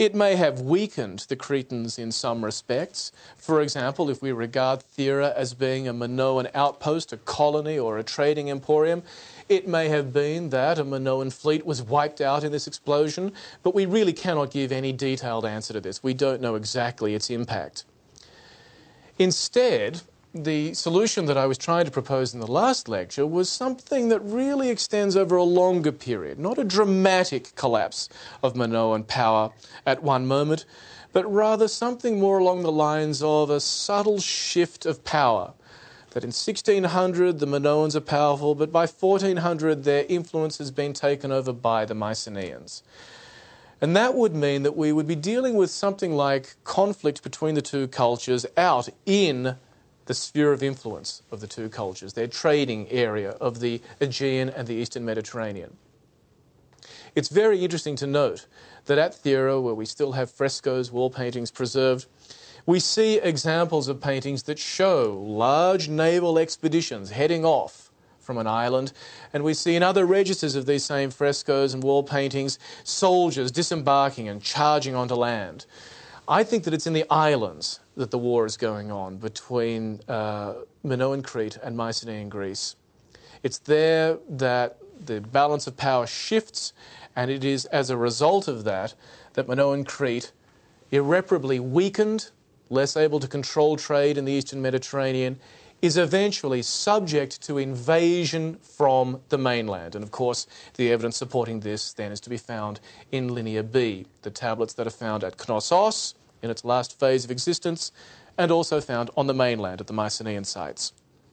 It may have weakened the Cretans in some respects. For example, if we regard Thera as being a Minoan outpost, a colony or a trading emporium, it may have been that a Minoan fleet was wiped out in this explosion, but we really cannot give any detailed answer to this. We don't know exactly its impact. Instead, the solution that I was trying to propose in the last lecture was something that really extends over a longer period, not a dramatic collapse of Minoan power at one moment, but rather something more along the lines of a subtle shift of power. That in 1600 the Minoans are powerful, but by 1400 their influence has been taken over by the Mycenaeans. And that would mean that we would be dealing with something like conflict between the two cultures out in the sphere of influence of the two cultures, their trading area of the Aegean and the Eastern Mediterranean. It's very interesting to note that at Thera, where we still have frescoes, wall paintings preserved, we see examples of paintings that show large naval expeditions heading off from an island, and we see in other registers of these same frescoes and wall paintings soldiers disembarking and charging onto land. I think that it's in the islands that the war is going on between Minoan Crete and Mycenaean Greece. It's there that the balance of power shifts, and it is as a result of that that Minoan Crete, irreparably weakened, less able to control trade in the Eastern Mediterranean, is eventually subject to invasion from the mainland. And of course, the evidence supporting this then is to be found in Linear B, the tablets that are found at Knossos in its last phase of existence, and also found on the mainland at the Mycenaean sites.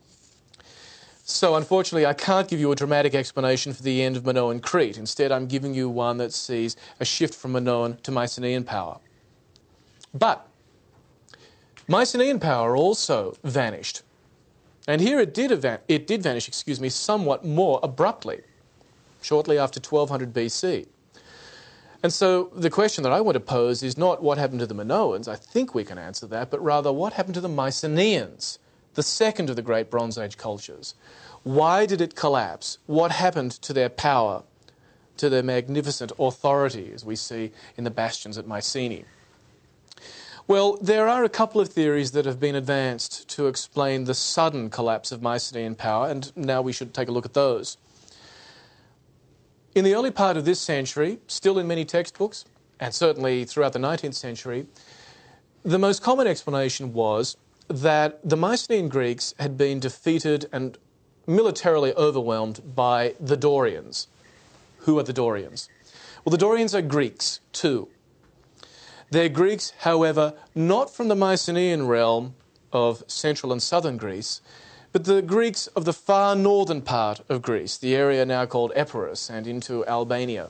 So unfortunately, I can't give you a dramatic explanation for the end of Minoan Crete. Instead, I'm giving you one that sees a shift from Minoan to Mycenaean power. But Mycenaean power also vanished. And here it did vanish, somewhat more abruptly, shortly after 1200 BC. And so the question that I want to pose is not what happened to the Minoans, I think we can answer that, but rather what happened to the Mycenaeans, the second of the great Bronze Age cultures. Why did it collapse? What happened to their power, to their magnificent authority, as we see in the bastions at Mycenae? Well, there are a couple of theories that have been advanced to explain the sudden collapse of Mycenaean power, and now we should take a look at those. In the early part of this century, still in many textbooks, and certainly throughout the 19th century, the most common explanation was that the Mycenaean Greeks had been defeated and militarily overwhelmed by the Dorians. Who are the Dorians? Well, the Dorians are Greeks too. They're Greeks, however, not from the Mycenaean realm of central and southern Greece, but the Greeks of the far northern part of Greece, the area now called Epirus, and into Albania.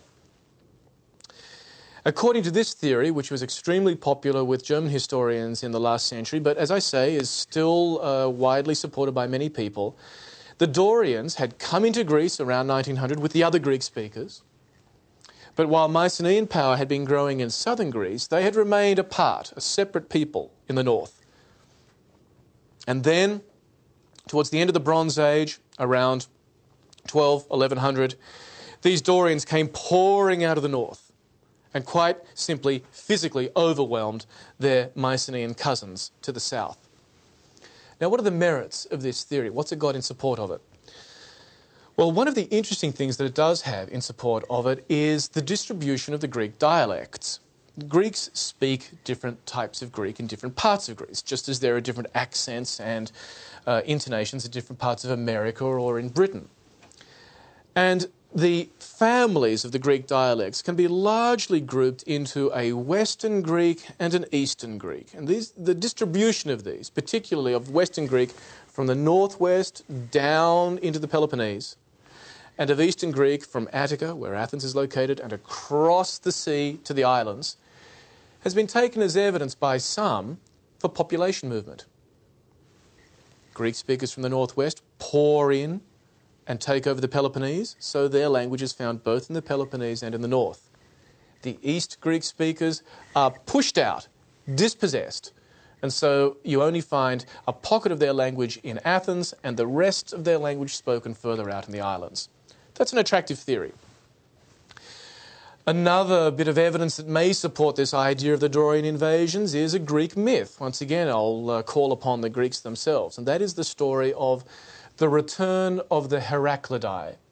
According to this theory, which was extremely popular with German historians in the last century, but as I say, is still widely supported by many people, the Dorians had come into Greece around 1900 with the other Greek speakers. But while Mycenaean power had been growing in southern Greece, they had remained apart, a separate people in the north. And then, towards the end of the Bronze Age, around 1100, these Dorians came pouring out of the north and quite simply, physically overwhelmed their Mycenaean cousins to the south. Now, what are the merits of this theory? What's it got in support of it? Well, one of the interesting things that it does have in support of it is the distribution of the Greek dialects. Greeks speak different types of Greek in different parts of Greece, just as there are different accents and intonations in different parts of America or in Britain. And the families of the Greek dialects can be largely grouped into a Western Greek and an Eastern Greek. And the distribution of these, particularly of Western Greek from the northwest down into the Peloponnese, and of Eastern Greek from Attica, where Athens is located, and across the sea to the islands, has been taken as evidence by some for population movement. Greek speakers from the northwest pour in and take over the Peloponnese, so their language is found both in the Peloponnese and in the north. The East Greek speakers are pushed out, dispossessed, and so you only find a pocket of their language in Athens and the rest of their language spoken further out in the islands. That's an attractive theory. Another bit of evidence that may support this idea of the Dorian invasions is a Greek myth. Once again, I'll call upon the Greeks themselves, and that is the story of the return of the Heraclidae.